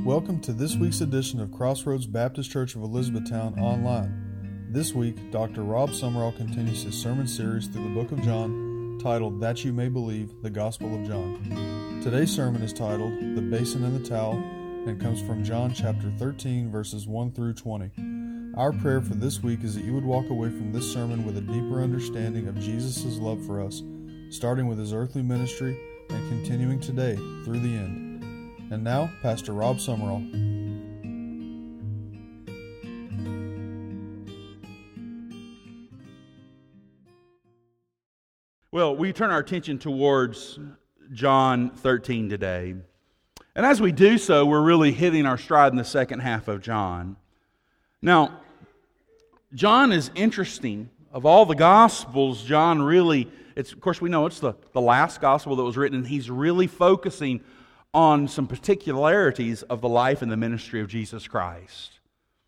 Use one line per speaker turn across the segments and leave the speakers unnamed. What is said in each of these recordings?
Welcome to this week's edition of Crossroads Baptist Church of Elizabethtown online. This week, Dr. Rob Summerall continues his sermon series through the book of John, titled That You May Believe, the Gospel of John. Today's sermon is titled The Basin and the Towel, and comes from John chapter 13, verses 1 through 20. Our prayer for this week is that you would walk away from this sermon with a deeper understanding of Jesus' love for us, starting with his earthly ministry and continuing today through the end. And now, Pastor Rob Summerall.
Well, we turn our attention towards John 13 today. And as we do so, we're really hitting our stride in the second half of John. Now, John is interesting. Of all the Gospels, John really, of course we know it's the last Gospel that was written, and he's really focusing on some particularities of the life and the ministry of Jesus Christ.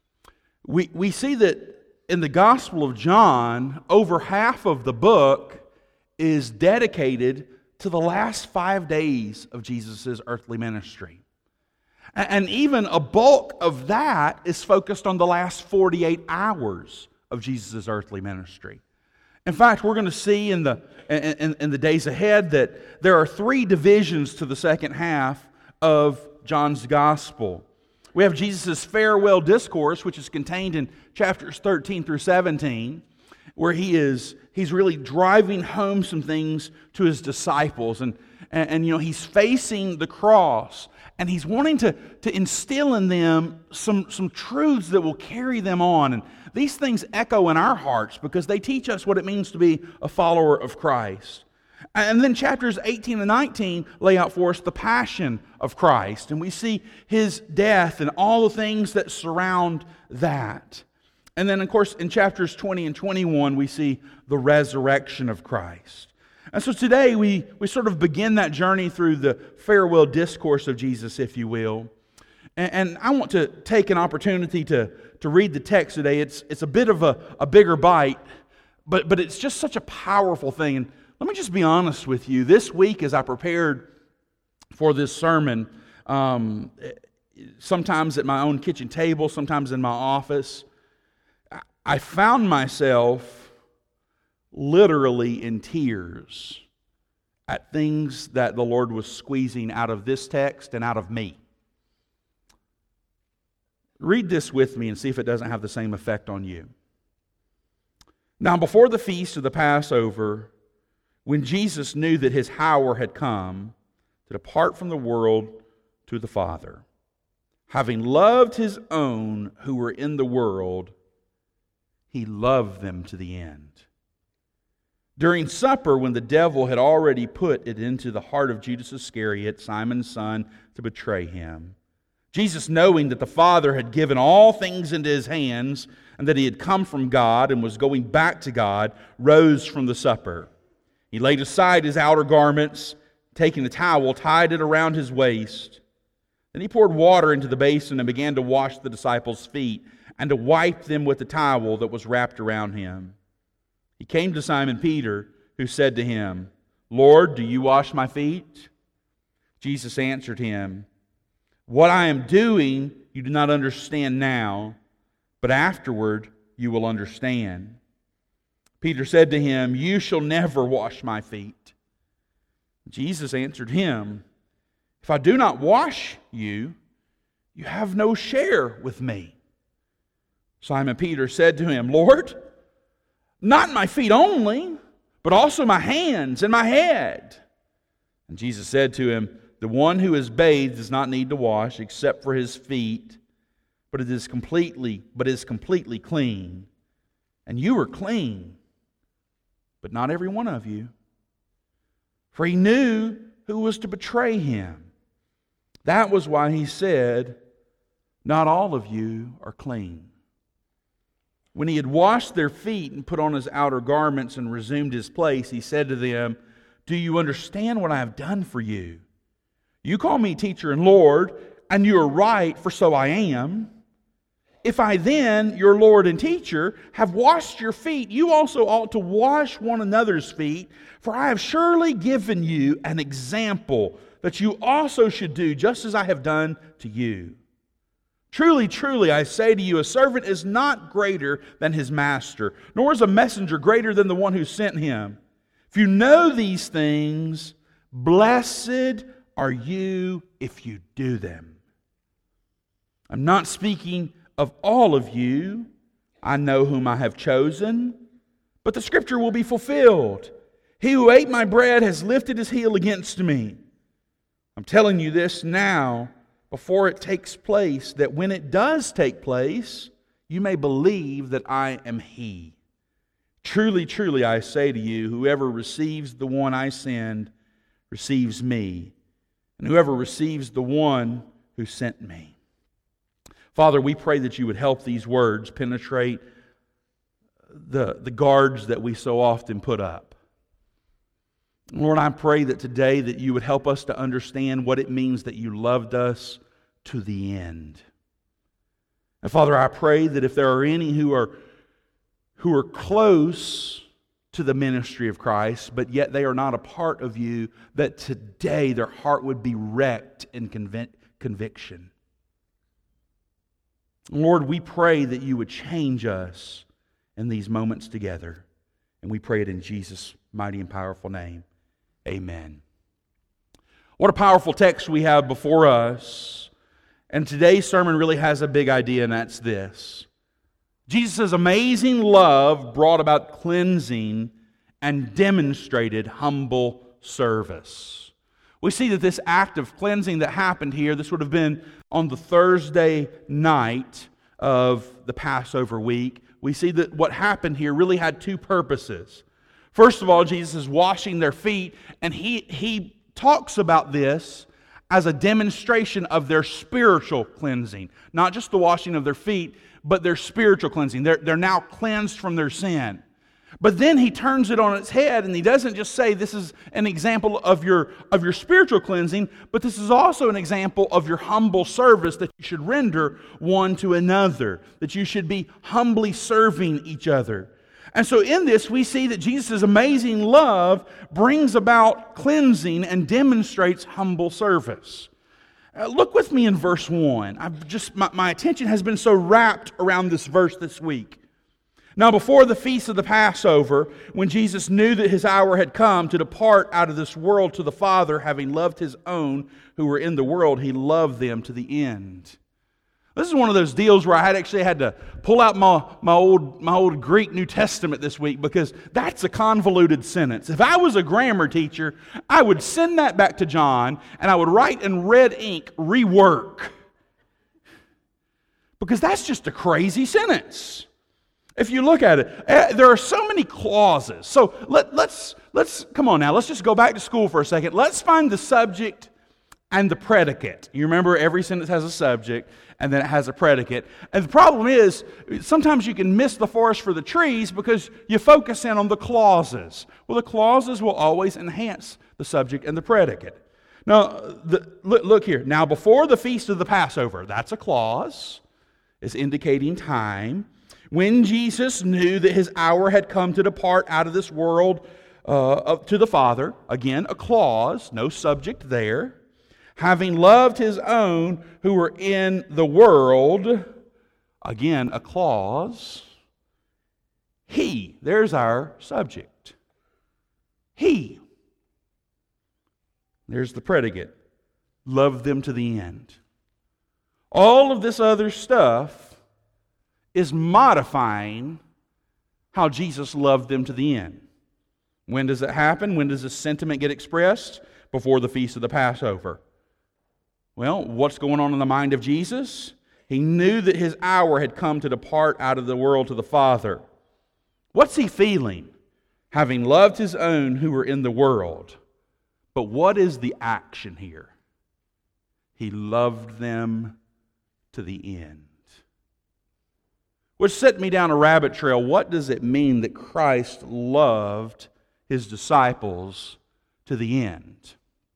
We see that in the Gospel of John, over half of the book is dedicated to the last 5 days of Jesus' earthly ministry. And even a bulk of that is focused on the last 48 hours of Jesus' earthly ministry. In fact, we're going to see in the days ahead that there are 3 divisions to the second half of John's Gospel. We have Jesus' farewell discourse, which is contained in chapters 13 through 17, where he's really driving home some things to his disciples, and he's facing the cross, and he's wanting to instill in them some truths that will carry them on. And these things echo in our hearts because they teach us what it means to be a follower of Christ. And then chapters 18 and 19 lay out for us the passion of Christ, and we see his death and all the things that surround that. And then, of course, in chapters 20 and 21, we see the resurrection of Christ. And so today we sort of begin that journey through the farewell discourse of Jesus, if you will. And I want to take an opportunity to read the text today. It's a bit of a bigger bite, but it's just such a powerful thing. And let me just be honest with you. This week as I prepared for this sermon, sometimes at my own kitchen table, sometimes in my office, I found myself literally in tears at things that the Lord was squeezing out of this text and out of me. Read this with me and see if it doesn't have the same effect on you. Now, before the feast of the Passover, when Jesus knew that his hour had come to depart from the world to the Father, having loved his own who were in the world, he loved them to the end. During supper, when the devil had already put it into the heart of Judas Iscariot, Simon's son, to betray him, Jesus, knowing that the Father had given all things into his hands, and that he had come from God and was going back to God, rose from the supper. He laid aside his outer garments, taking the towel, tied it around his waist. Then he poured water into the basin and began to wash the disciples' feet and to wipe them with the towel that was wrapped around him. He came to Simon Peter, who said to him, "Lord, do you wash my feet?" Jesus answered him, "What I am doing you do not understand now, but afterward you will understand." Peter said to him, "You shall never wash my feet." Jesus answered him, "If I do not wash you, you have no share with me." Simon Peter said to him, "Lord, not my feet only, but also my hands and my head." And Jesus said to him, "The one who is bathed does not need to wash except for his feet, but is completely clean. And you are clean, but not every one of you." For he knew who was to betray him. That was why he said, "Not all of you are clean." When he had washed their feet and put on his outer garments and resumed his place, he said to them, "Do you understand what I have done for you? You call me teacher and Lord, and you are right, for so I am. If I then, your Lord and teacher, have washed your feet, you also ought to wash one another's feet, for I have surely given you an example that you also should do just as I have done to you. Truly, truly, I say to you, a servant is not greater than his master, nor is a messenger greater than the one who sent him. If you know these things, blessed are you if you do them. I'm not speaking of all of you. I know whom I have chosen, but the scripture will be fulfilled. He who ate my bread has lifted his heel against me. I'm telling you this now, before it takes place, that when it does take place, you may believe that I am He. Truly, truly, I say to you, whoever receives the one I send receives me, and whoever receives the one who sent me. Father, we pray that you would help these words penetrate the guards that we so often put up. Lord, I pray that today that you would help us to understand what it means that you loved us to the end. And Father, I pray that if there are any who are close to the ministry of Christ, but yet they are not a part of you, that today their heart would be wrecked in conviction. Lord, we pray that you would change us in these moments together. And we pray it in Jesus' mighty and powerful name. Amen. What a powerful text we have before us. And today's sermon really has a big idea, and that's this. Jesus' amazing love brought about cleansing and demonstrated humble service. We see that this act of cleansing that happened here, this would have been on the Thursday night of the Passover week. We see that what happened here really had two purposes. First of all, Jesus is washing their feet, and he talks about this as a demonstration of their spiritual cleansing. Not just the washing of their feet, but their spiritual cleansing. They're now cleansed from their sin. But then he turns it on its head, and he doesn't just say this is an example of your spiritual cleansing, but this is also an example of your humble service that you should render one to another, that you should be humbly serving each other. And so in this, we see that Jesus' amazing love brings about cleansing and demonstrates humble service. Look with me in verse 1. My attention has been so wrapped around this verse this week. Now, before the feast of the Passover, when Jesus knew that his hour had come to depart out of this world to the Father, having loved his own who were in the world, he loved them to the end. This is one of those deals where I actually had to pull out my old Greek New Testament this week, because that's a convoluted sentence. If I was a grammar teacher, I would send that back to John and I would write in red ink, rework. Because that's just a crazy sentence. If you look at it, there are so many clauses. So let's come on now, let's just go back to school for a second. Let's find the subject and the predicate. You remember every sentence has a subject and then it has a predicate. And the problem is, sometimes you can miss the forest for the trees because you focus in on the clauses. Well, the clauses will always enhance the subject and the predicate. Now, look here. Now, before the feast of the Passover, that's a clause. It's indicating time. When Jesus knew that his hour had come to depart out of this world to the Father, again, a clause, no subject there. Having loved his own who were in the world, again, a clause. He, there's our subject. He. There's the predicate. Loved them to the end. All of this other stuff is modifying how Jesus loved them to the end. When does it happen? When does this sentiment get expressed? Before the feast of the Passover. Well, what's going on in the mind of Jesus? He knew that his hour had come to depart out of the world to the Father. What's he feeling? Having loved his own who were in the world. But what is the action here? He loved them to the end. Which set me down a rabbit trail. What does it mean that Christ loved his disciples to the end?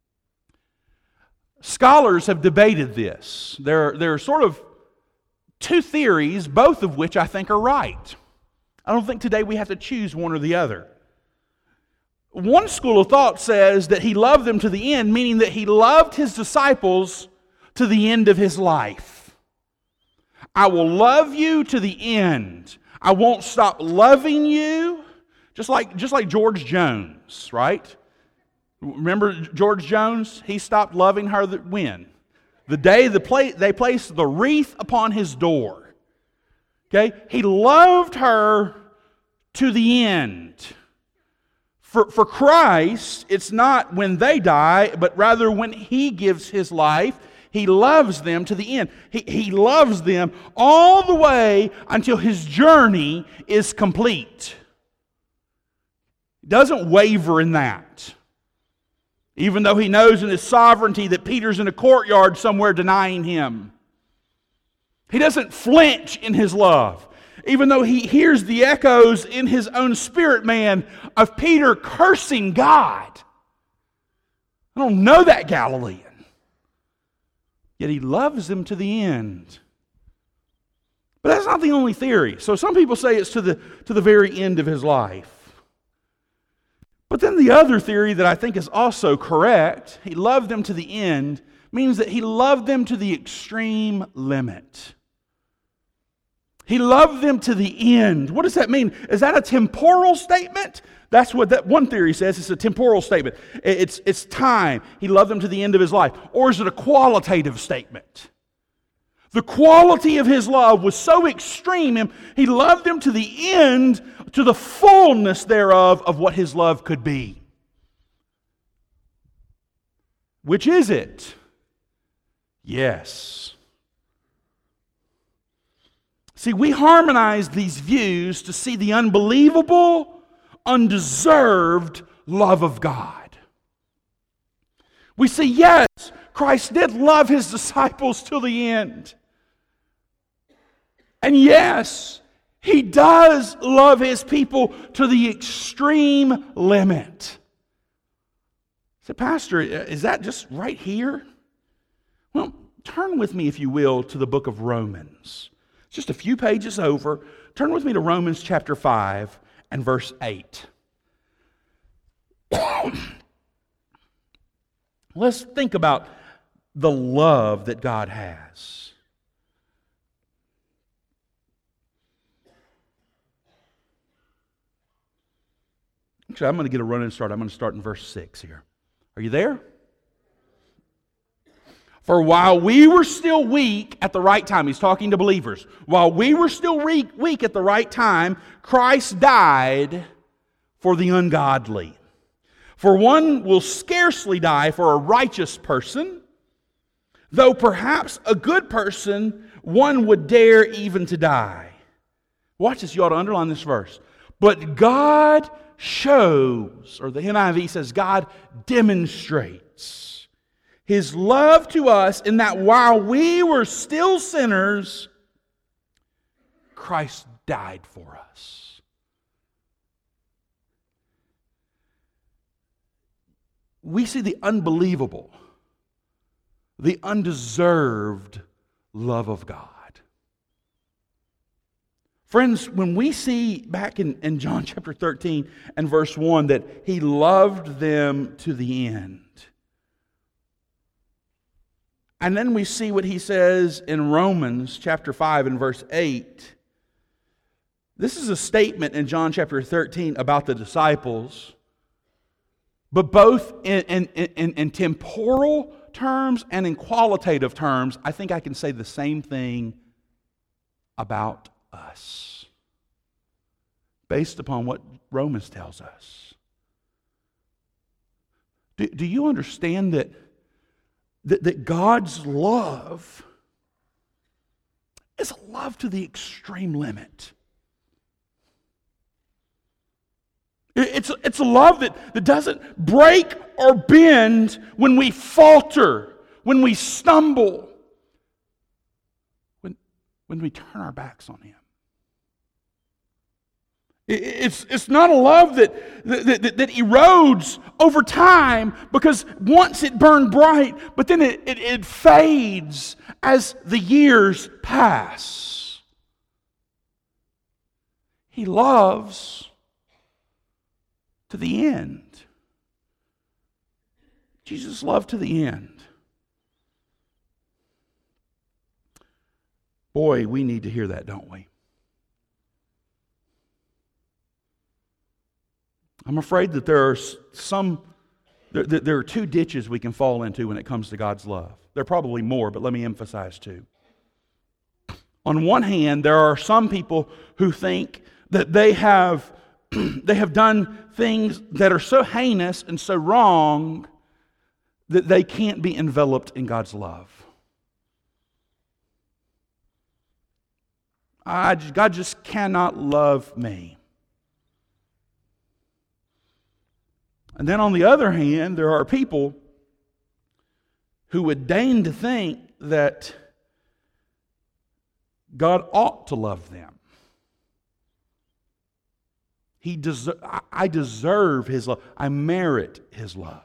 Scholars have debated this. There are sort of two theories, both of which I think are right. I don't think today we have to choose one or the other. One school of thought says that he loved them to the end, meaning that he loved his disciples to the end of his life. I will love you to the end. I won't stop loving you. Just like George Jones, right? Remember George Jones? He stopped loving her when? The day they placed the wreath upon his door. Okay? He loved her to the end. For Christ, it's not when they die, but rather when He gives His life, He loves them to the end. He loves them all the way until His journey is complete. He doesn't waver in that. Even though He knows in His sovereignty that Peter's in a courtyard somewhere denying Him. He doesn't flinch in His love. Even though He hears the echoes in His own spirit man of Peter cursing God. I don't know that Galilean. Yet He loves them to the end. But that's not the only theory. So some people say it's to the very end of His life. But then the other theory that I think is also correct, He loved them to the end, means that He loved them to the extreme limit. He loved them to the end. What does that mean? Is that a temporal statement? That's what that one theory says. It's a temporal statement. It's time. He loved them to the end of His life. Or is it a qualitative statement? The quality of His love was so extreme, He loved them to the end, to the fullness thereof of what His love could be. Which is it? Yes. See, we harmonize these views to see the unbelievable, undeserved love of God. We see, yes, Christ did love His disciples till the end. And yes, He does love His people to the extreme limit. So, Pastor, is that just right here? Well, turn with me, if you will, to the book of Romans. Just a few pages over. Turn with me to Romans chapter 5 and verse 8. Let's think about the love that God has. Actually, I'm going to get a running start. I'm going to start in verse 6 here. Are you there? For while we were still weak at the right time, He's talking to believers. While we were still weak at the right time, Christ died for the ungodly. For one will scarcely die for a righteous person, though perhaps a good person one would dare even to die. Watch this, you ought to underline this verse. But God shows, or the NIV says, God demonstrates His love to us in that while we were still sinners, Christ died for us. We see the unbelievable, the undeserved love of God. Friends, when we see back in John chapter 13 and verse 1 that He loved them to the end, and then we see what He says in Romans chapter 5 and verse 8. This is a statement in John chapter 13 about the disciples, but both in temporal terms and in qualitative terms, I think I can say the same thing about us, based upon what Romans tells us. Do you understand that God's love is a love to the extreme limit? It's a love that doesn't break or bend when we falter, when we stumble, when we turn our backs on Him. It's not a love that erodes over time, because once it burned bright, but then it fades as the years pass. He loves to the end. Jesus loved to the end. Boy, we need to hear that, don't we? I'm afraid that there are two ditches we can fall into when it comes to God's love. There are probably more, but let me emphasize two. On one hand, there are some people who think that they have done things that are so heinous and so wrong that they can't be enveloped in God's love. God just cannot love me. And then on the other hand, there are people who would deign to think that God ought to love them. I deserve His love. I merit His love.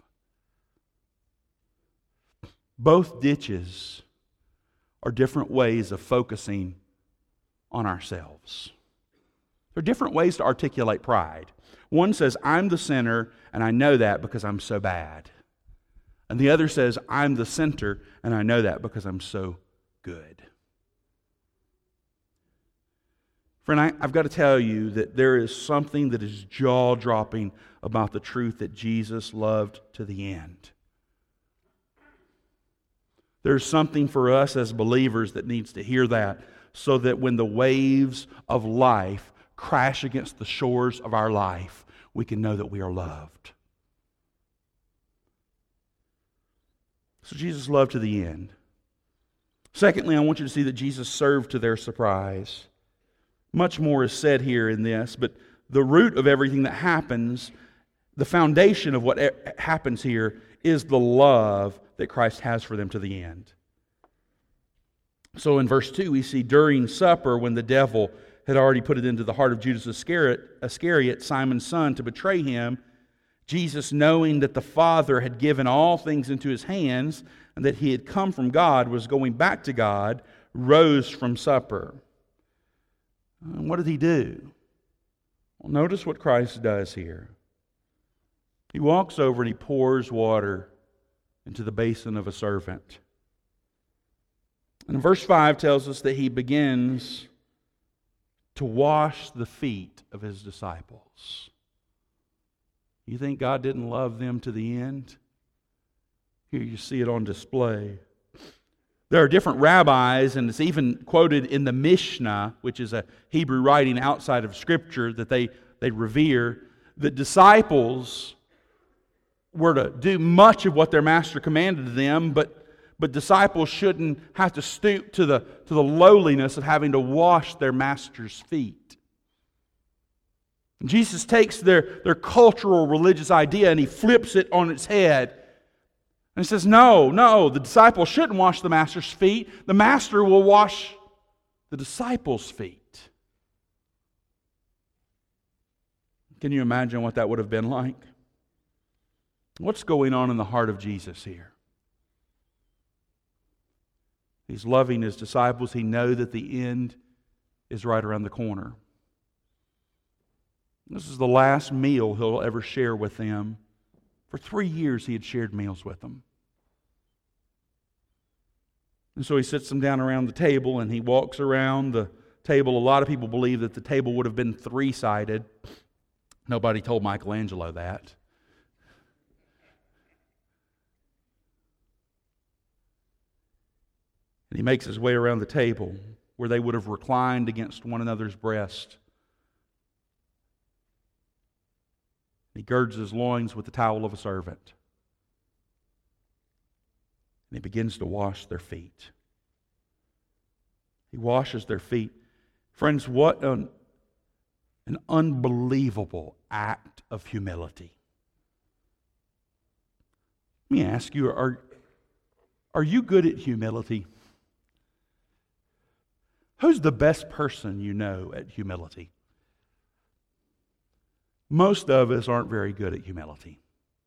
Both ditches are different ways of focusing on ourselves. There are different ways to articulate pride. One says, I'm the sinner, and I know that because I'm so bad. And the other says, I'm the center, and I know that because I'm so good. Friend, I've got to tell you that there is something that is jaw-dropping about the truth that Jesus loved to the end. There's something for us as believers that needs to hear that, so that when the waves of life crash against the shores of our life, we can know that we are loved. So Jesus loved to the end. Secondly, I want you to see that Jesus served to their surprise. Much more is said here in this, but the root of everything that happens, the foundation of what happens here, is the love that Christ has for them to the end. So in verse 2, we see during supper, when the devil had already put it into the heart of Judas Iscariot, Simon's son, to betray him, Jesus, knowing that the Father had given all things into His hands and that He had come from God, was going back to God, rose from supper. And what did He do? Well, notice what Christ does here. He walks over and He pours water into the basin of a servant. And verse 5 tells us that He begins to wash the feet of His disciples. You think God didn't love them to the end? Here you see it on display. There are different rabbis, and it's even quoted in the Mishnah, which is a Hebrew writing outside of Scripture that they revere, that disciples were to do much of what their master commanded them, but disciples shouldn't have to stoop to the lowliness of having to wash their master's feet. And Jesus takes their cultural religious idea and He flips it on its head. And He says, no, the disciples shouldn't wash the master's feet. The master will wash the disciples' feet. Can you imagine what that would have been like? What's going on in the heart of Jesus here? He's loving His disciples. He knows that the end is right around the corner. This is the last meal He'll ever share with them. For 3 years He had shared meals with them. And so He sits them down around the table and He walks around the table. A lot of people believe that the table would have been 3-sided. Nobody told Michelangelo that. And He makes His way around the table where they would have reclined against one another's breast. He girds His loins with the towel of a servant. And He begins to wash their feet. He washes their feet. Friends, what an unbelievable act of humility. Let me ask you, are you good at humility? Who's the best person you know at humility? Most of us aren't very good at humility.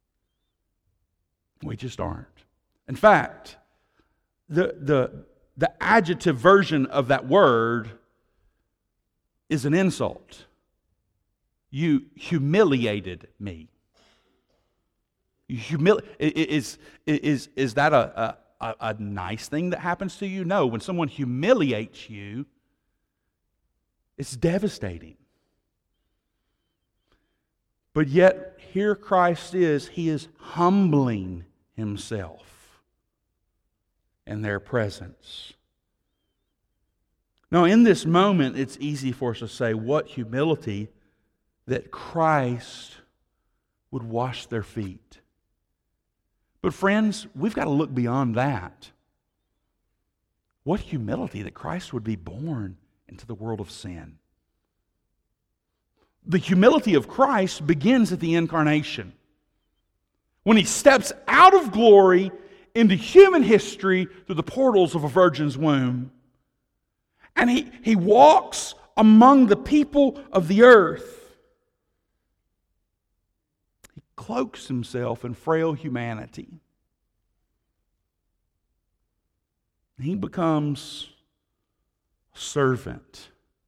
We just aren't. In fact, the adjective version of that word is an insult. You humiliated me. Is that a nice thing that happens to you. No, when someone humiliates you, it's devastating. But yet, here Christ is. He is humbling Himself in their presence. Now, in this moment, it's easy for us to say, what humility that Christ would wash their feet. But friends, we've got to look beyond that. What humility that Christ would be born into the world of sin. The humility of Christ begins at the incarnation. When He steps out of glory into human history through the portals of a virgin's womb. And he walks among the people of the earth. He cloaks Himself in frail humanity. He becomes a servant.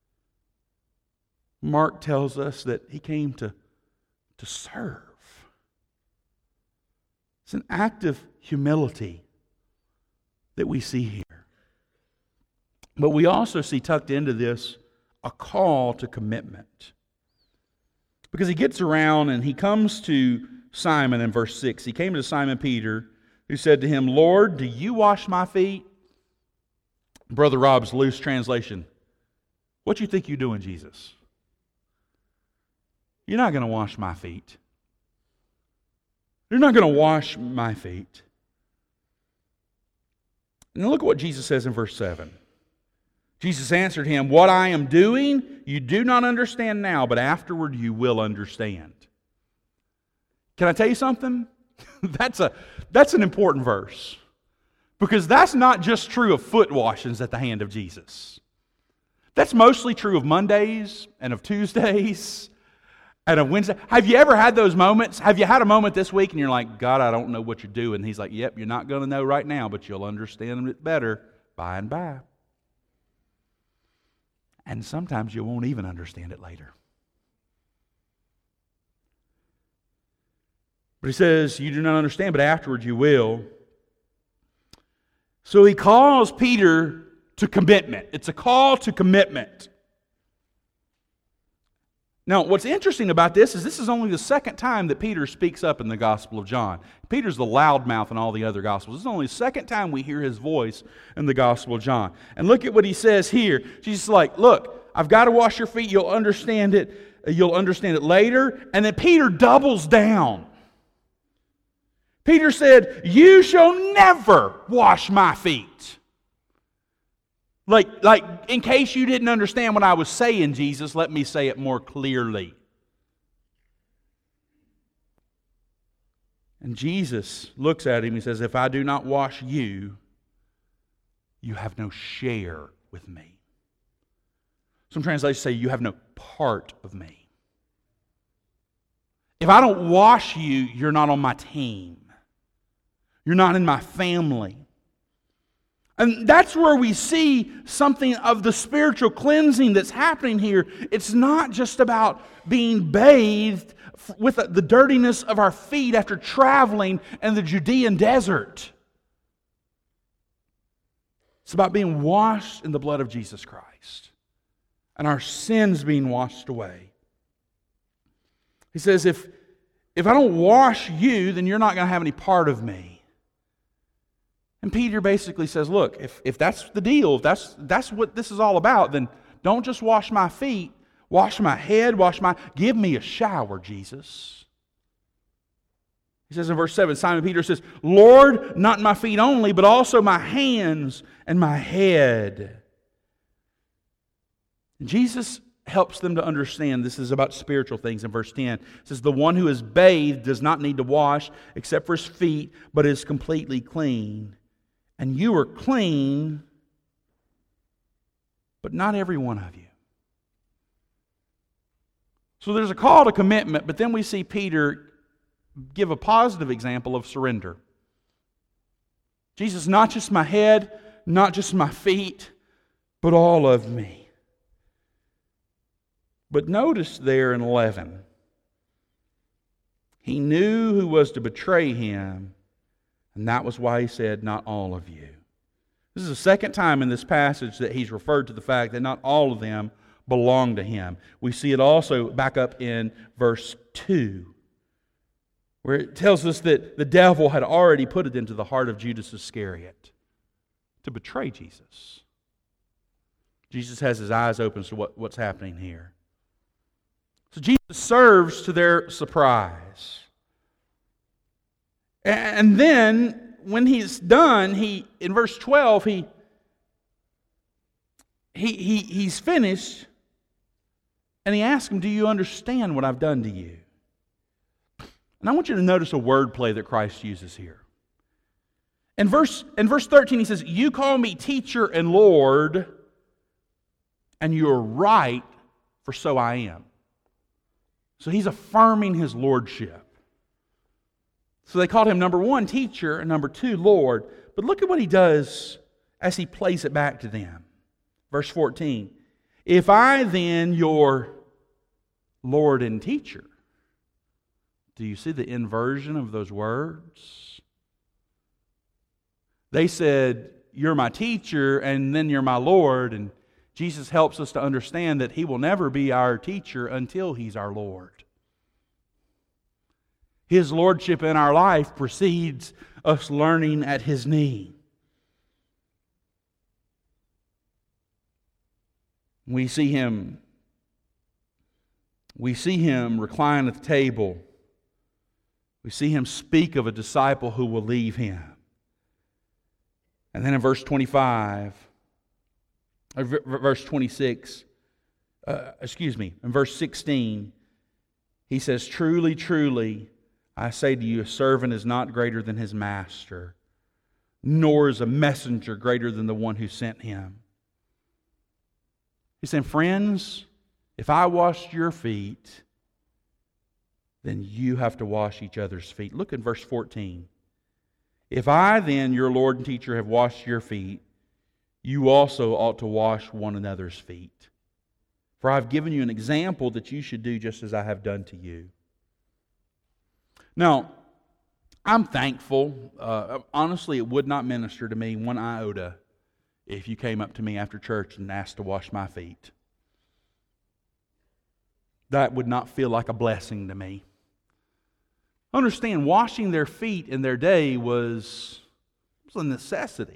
Mark tells us that He came to serve. It's an act of humility that we see here. But we also see tucked into this a call to commitment. Because He gets around and He comes to Simon in verse 6. He came to Simon Peter, who said to Him, Lord, do you wash my feet? Brother Rob's loose translation. What you think you're doing, Jesus? You're not going to wash my feet. You're not going to wash my feet. And look at what Jesus says in verse 7. Jesus answered him, what I am doing, you do not understand now, but afterward you will understand. Can I tell you something? That's an important verse. Because that's not just true of foot washings at the hand of Jesus. That's mostly true of Mondays and of Tuesdays and of Wednesday. Have you ever had those moments? Have you had a moment this week and you're like, God, I don't know what you're doing. And He's like, yep, you're not going to know right now, but you'll understand it better by and by. And sometimes you won't even understand it later. But He says, you do not understand, but afterwards you will. So He calls Peter to commitment. It's a call to commitment. Now, what's interesting about this is only the second time that Peter speaks up in the Gospel of John. Peter's the loudmouth in all the other Gospels. This is only the second time we hear his voice in the Gospel of John. And look at what he says here. Jesus is like, look, I've got to wash your feet. You'll understand it. You'll understand it later. And then Peter doubles down. Peter said, you shall never wash my feet. Like, in case you didn't understand what I was saying, Jesus, let me say it more clearly. And Jesus looks at him and says, if I do not wash you, you have no share with me. Some translations say you have no part of me. If I don't wash you, you're not on my team. You're not in my family. And that's where we see something of the spiritual cleansing that's happening here. It's not just about being bathed with the dirtiness of our feet after traveling in the Judean desert. It's about being washed in the blood of Jesus Christ and our sins being washed away. He says, if I don't wash you, then you're not going to have any part of me. And Peter basically says, look, if that's the deal, if that's what this is all about, then don't just wash my feet, wash my head, give me a shower, Jesus. He says in verse 7, Simon Peter says, Lord, not my feet only, but also my hands and my head. And Jesus helps them to understand this is about spiritual things. In verse 10, it says, the one who is bathed does not need to wash except for his feet, but is completely clean. And you are clean, but not every one of you. So there's a call to commitment, but then we see Peter give a positive example of surrender. Jesus, not just my head, not just my feet, but all of me. But notice there in 11, he knew who was to betray him, And that was why he said, not all of you. This is the second time in this passage that he's referred to the fact that not all of them belong to him. We see it also back up in verse 2, where it tells us that the devil had already put it into the heart of Judas Iscariot to betray Jesus. Jesus has his eyes open to what's happening here. So Jesus serves to their surprise. And then, when he's done, in verse 12, he's finished, and he asks him, do you understand what I've done to you? And I want you to notice a wordplay that Christ uses here. In verse 13, he says, you call me teacher and Lord, and you are right, for so I am. So he's affirming his lordship. So they called him, number one, teacher, and number two, Lord. But look at what he does as he plays it back to them. Verse 14, if I then, your Lord and teacher. Do you see the inversion of those words? They said, you're my teacher, and then you're my Lord, and Jesus helps us to understand that He will never be our teacher until He's our Lord. His lordship in our life precedes us learning at His knee. We see Him recline at the table. We see Him speak of a disciple who will leave Him. And then in verse 25, or verse 26, in verse 16, He says, truly, truly, I say to you, a servant is not greater than his master, nor is a messenger greater than the one who sent him. He said, friends, if I washed your feet, then you have to wash each other's feet. Look at verse 14. If I then, your Lord and teacher, have washed your feet, you also ought to wash one another's feet. For I have given you an example that you should do just as I have done to you. Now, I'm thankful. Honestly, it would not minister to me one iota if you came up to me after church and asked to wash my feet. That would not feel like a blessing to me. Understand, washing their feet in their day was a necessity.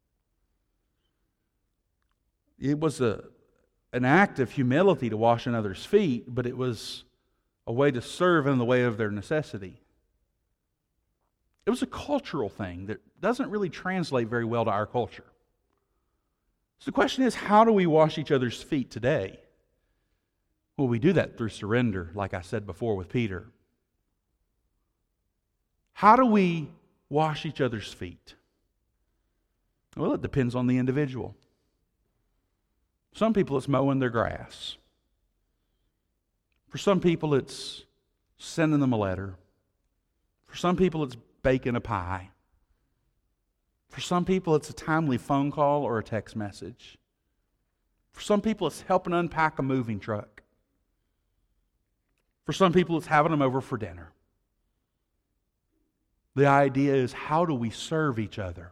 It was an act of humility to wash another's feet, but it was a way to serve in the way of their necessity. It was a cultural thing that doesn't really translate very well to our culture. So the question is, how do we wash each other's feet today? Well, we do that through surrender, like I said before with Peter. How do we wash each other's feet? Well, it depends on the individual. Some people, it's mowing their grass. For some people, it's sending them a letter. For some people, it's baking a pie. For some people, it's a timely phone call or a text message. For some people, it's helping unpack a moving truck. For some people, it's having them over for dinner. The idea is, how do we serve each other?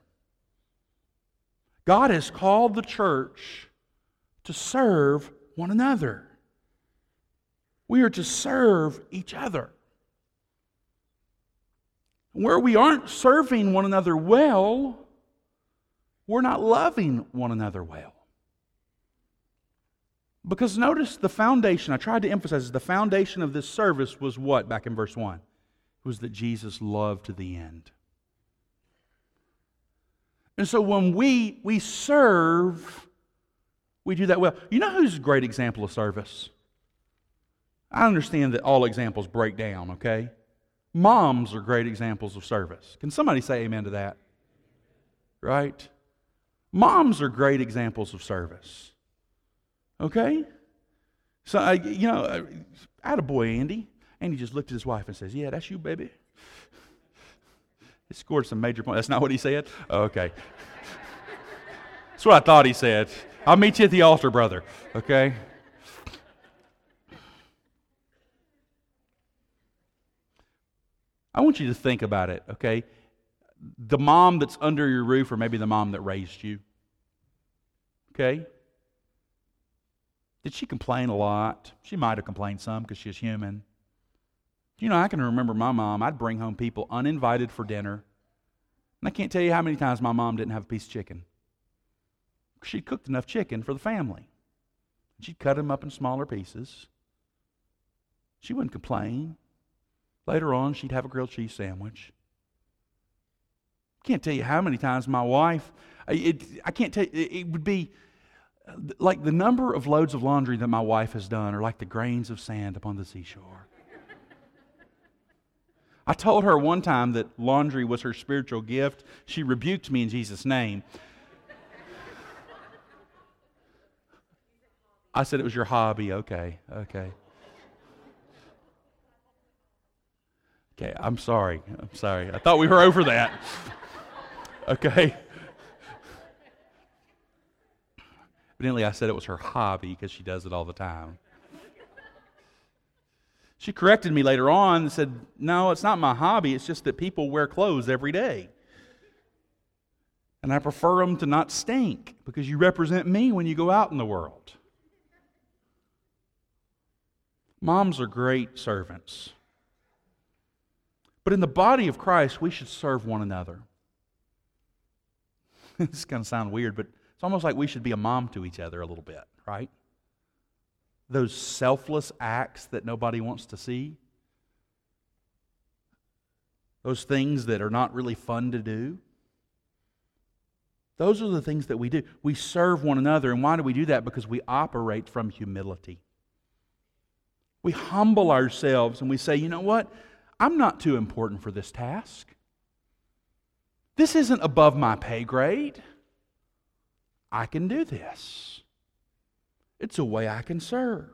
God has called the church to serve one another. We are to serve each other. Where we aren't serving one another well, we're not loving one another well. Because notice the foundation, I tried to emphasize, the foundation of this service was what back in verse 1? It was that Jesus loved to the end. And so when we serve, we do that well. You know who's a great example of service? I understand that all examples break down, okay? Moms are great examples of service. Can somebody say amen to that? Right? Moms are great examples of service. Okay? So, I had a boy, Andy. Andy just looked at his wife and says, yeah, that's you, baby. He scored some major points. That's not what he said? Oh, okay. That's what I thought he said. I'll meet you at the altar, brother. Okay? I want you to think about it, okay? the mom that's under your roof, or maybe the mom that raised you. Okay? Did she complain a lot? She might have complained some because she's human. You know, I can remember my mom. I'd bring home people uninvited for dinner. And I can't tell you how many times my mom didn't have a piece of chicken. She'd cooked enough chicken for the family. She'd cut them up in smaller pieces. She wouldn't complain. Later on, she'd have a grilled cheese sandwich. I can't tell you how many times my wife, I can't tell you, it would be like the number of loads of laundry that my wife has done are like the grains of sand upon the seashore. I told her one time that laundry was her spiritual gift. She rebuked me in Jesus' name. I said it was your hobby. Okay. Okay, I'm sorry. I thought we were over that. Okay. Evidently, I said it was her hobby because she does it all the time. She corrected me later on and said, no, it's not my hobby. It's just that people wear clothes every day. And I prefer them to not stink because you represent me when you go out in the world. Moms are great servants. But in the body of Christ, we should serve one another. This is going to sound weird, but it's almost like we should be a mom to each other a little bit, right? Those selfless acts that nobody wants to see. Those things that are not really fun to do. Those are the things that we do. We serve one another. And why do we do that? Because we operate from humility. We humble ourselves and we say, you know what? I'm not too important for this task. This isn't above my pay grade. I can do this. It's a way I can serve.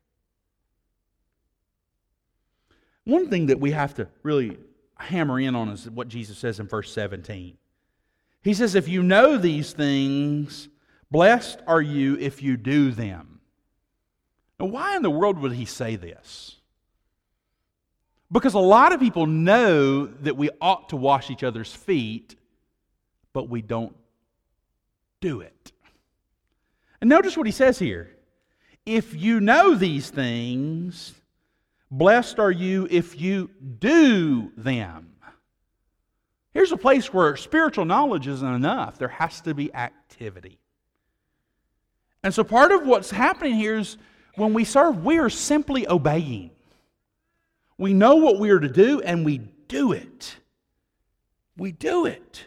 One thing that we have to really hammer in on is what Jesus says in verse 17. He says, if you know these things, blessed are you if you do them. Now, why in the world would he say this? Because a lot of people know that we ought to wash each other's feet, but we don't do it. And notice what he says here. If you know these things, blessed are you if you do them. Here's a place where spiritual knowledge isn't enough. There has to be activity. And so part of what's happening here is when we serve, we are simply obeying. We know what we are to do and we do it. We do it.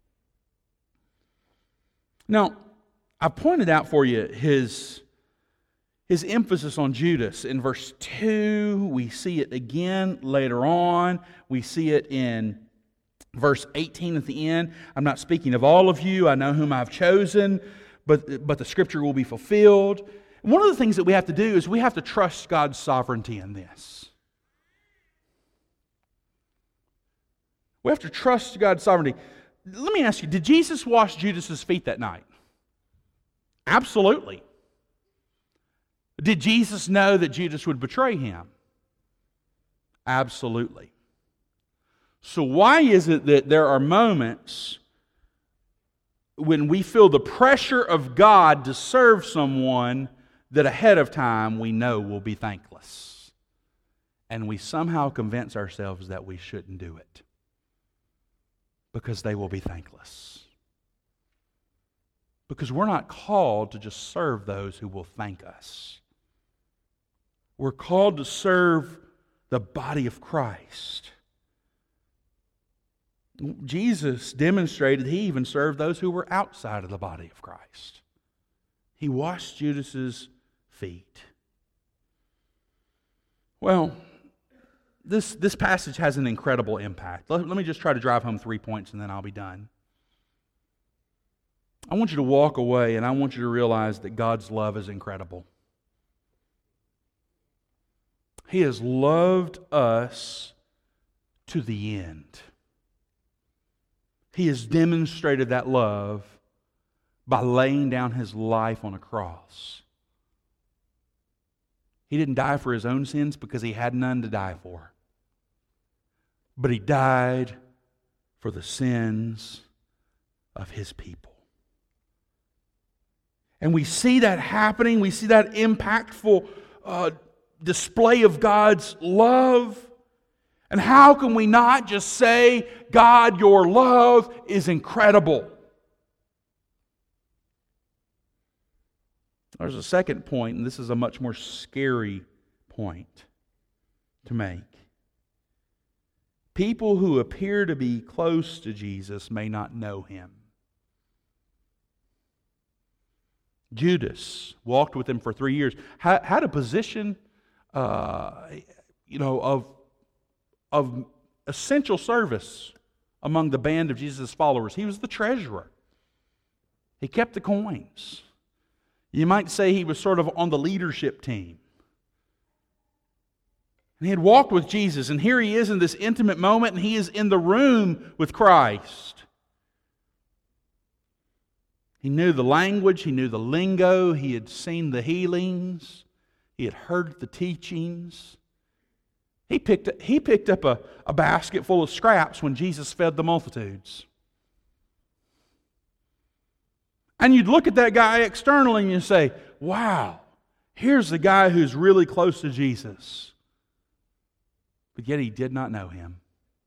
Now, I pointed out for you his emphasis on Judas in verse 2. We see it again later on. We see it in verse 18 at the end. I'm not speaking of all of you. I know whom I've chosen, but the scripture will be fulfilled. One of the things that we have to do is we have to trust God's sovereignty in this. We have to trust God's sovereignty. Let me ask you, did Jesus wash Judas's feet that night? Absolutely. Did Jesus know that Judas would betray him? Absolutely. So why is it that there are moments when we feel the pressure of God to serve someone that ahead of time we know will be thankless? And we somehow convince ourselves that we shouldn't do it because they will be thankless. Because we're not called to just serve those who will thank us. We're called to serve the body of Christ. Jesus demonstrated he even served those who were outside of the body of Christ. He washed Judas's feet. Well, this passage has an incredible impact. Let me just try to drive home 3 points and then I'll be done. I want you to walk away and I want you to realize that God's love is incredible. He has loved us to the end. He has demonstrated that love by laying down His life on a cross. He didn't die for His own sins because He had none to die for. But He died for the sins of His people. And we see that happening. We see that impactful display of God's love. And how can we not just say, God, your love is incredible? There's a second point, and this is a much more scary point to make. People who appear to be close to Jesus may not know Him. Judas walked with Him for 3 years, had a position, of essential service among the band of Jesus' followers. He was the treasurer. He kept the coins. You might say he was sort of on the leadership team. And he had walked with Jesus, and here he is in this intimate moment, and he is in the room with Christ. He knew the language, he knew the lingo, he had seen the healings, he had heard the teachings. He picked up a basket full of scraps when Jesus fed the multitudes. And you'd look at that guy externally and you say, wow, here's the guy who's really close to Jesus. But yet he did not know Him.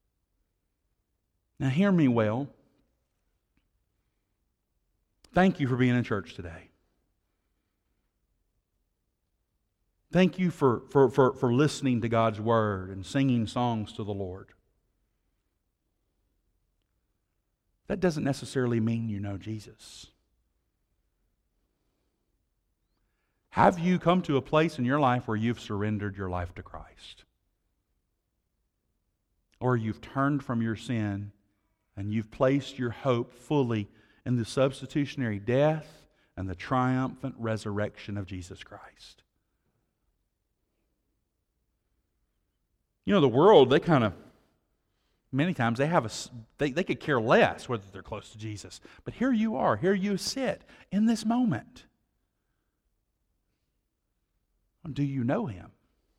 Now hear me well. Thank you for being in church today. Thank you for listening to God's Word and singing songs to the Lord. That doesn't necessarily mean you know Jesus. Have you come to a place in your life where you've surrendered your life to Christ? Or you've turned from your sin and you've placed your hope fully in the substitutionary death and the triumphant resurrection of Jesus Christ? You know, the world, they kind of, many times they could care less whether they're close to Jesus. But here you are, here you sit in this moment. Do you know Him?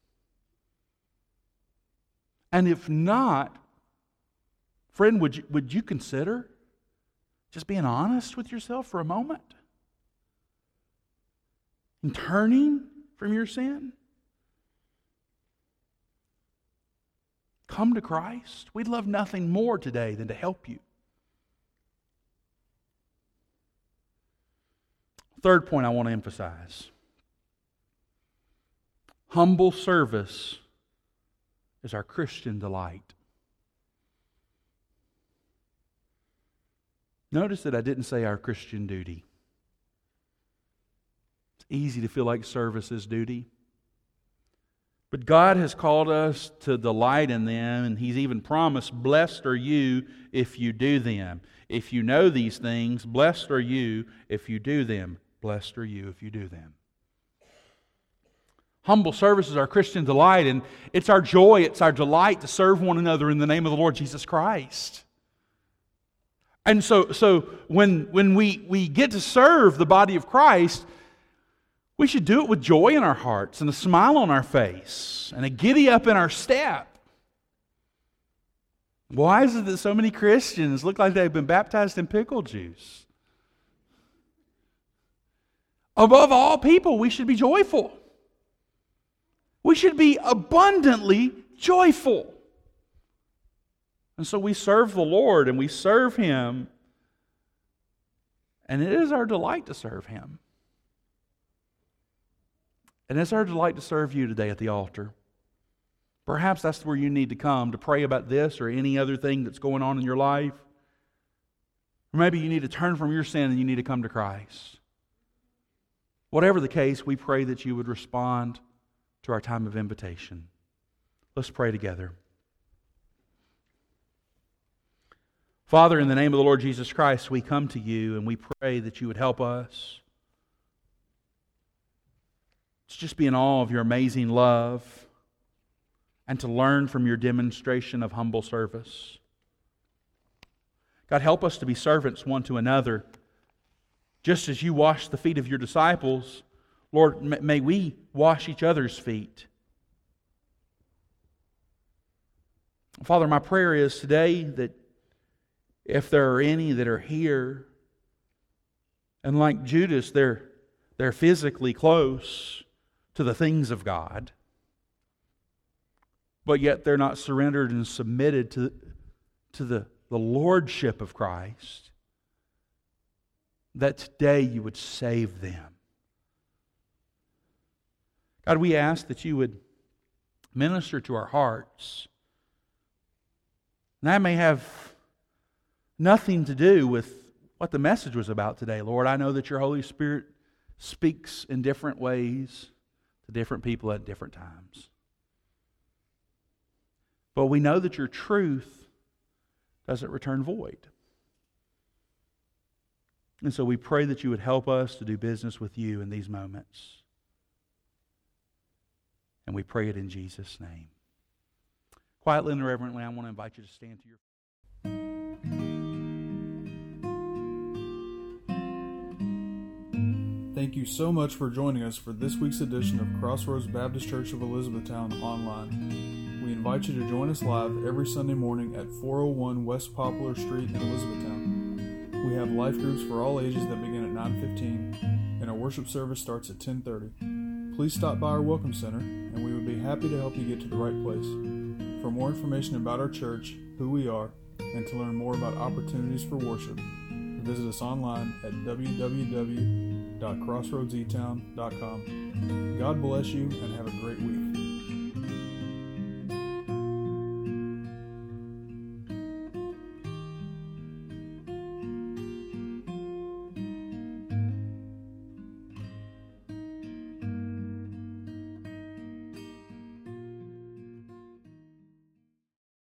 And if not, friend, would you consider just being honest with yourself for a moment? And turning from your sin? Come to Christ. We'd love nothing more today than to help you. Third point I want to emphasize. Humble service is our Christian delight. Notice that I didn't say our Christian duty. It's easy to feel like service is duty. But God has called us to delight in them, and He's even promised, blessed are you if you do them. If you know these things, blessed are you if you do them. Blessed are you if you do them. Humble service is our Christian delight, and it's our joy, it's our delight to serve one another in the name of the Lord Jesus Christ. And so when we get to serve the body of Christ, we should do it with joy in our hearts and a smile on our face and a giddy up in our step. Why is it that so many Christians look like they've been baptized in pickle juice? Above all people, we should be joyful. We should be abundantly joyful. And so we serve the Lord and we serve Him. And it is our delight to serve Him. And it's our delight to serve you today at the altar. Perhaps that's where you need to come to pray about this or any other thing that's going on in your life. Or maybe you need to turn from your sin and you need to come to Christ. Whatever the case, we pray that you would respond to our time of invitation. Let's pray together. Father, in the name of the Lord Jesus Christ, we come to you and we pray that you would help us to just be in awe of your amazing love and to learn from your demonstration of humble service. God, help us to be servants one to another. Just as you washed the feet of your disciples, Lord, may we wash each other's feet. Father, my prayer is today that if there are any that are here, and like Judas, they're physically close to the things of God, but yet they're not surrendered and submitted to the lordship of Christ, that today you would save them. God, we ask that you would minister to our hearts. And that may have nothing to do with what the message was about today, Lord. I know that your Holy Spirit speaks in different ways to different people at different times. But we know that your truth doesn't return void. And so we pray that you would help us to do business with you in these moments. And we pray it in Jesus' name. Quietly and reverently, I want to invite you to stand to your feet.
Thank you so much for joining us for this week's edition of Crossroads Baptist Church of Elizabethtown online. We invite you to join us live every Sunday morning at 401 West Poplar Street in Elizabethtown. We have life groups for all ages that begin at 9:15, and our worship service starts at 10:30. Please stop by our Welcome Center, and we would be happy to help you get to the right place. For more information about our church, who we are, and to learn more about opportunities for worship, visit us online at www.crossroadsetown.com. God bless you and have a great week.